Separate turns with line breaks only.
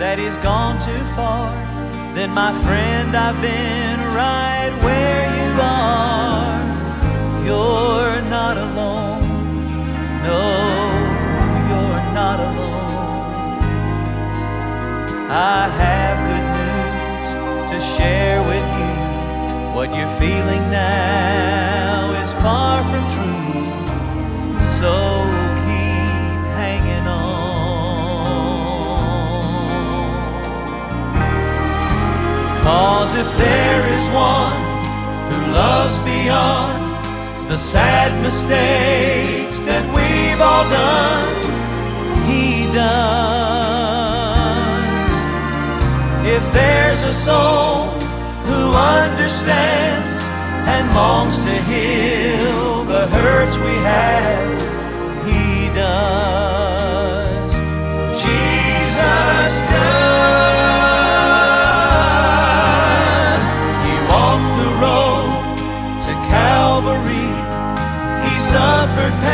that he's gone too far, then my friend, I've been right where you are. You're not alone. No, you're not alone. I have good news to share with you. What you're feeling now is far from true. So keep hanging on. 'Cause if there is one who loves beyond the sad mistakes that we've all done, he does. If there's a soul who understands and longs to heal the hurts we had, he does. Jesus does. He walked the road to Calvary. He suffered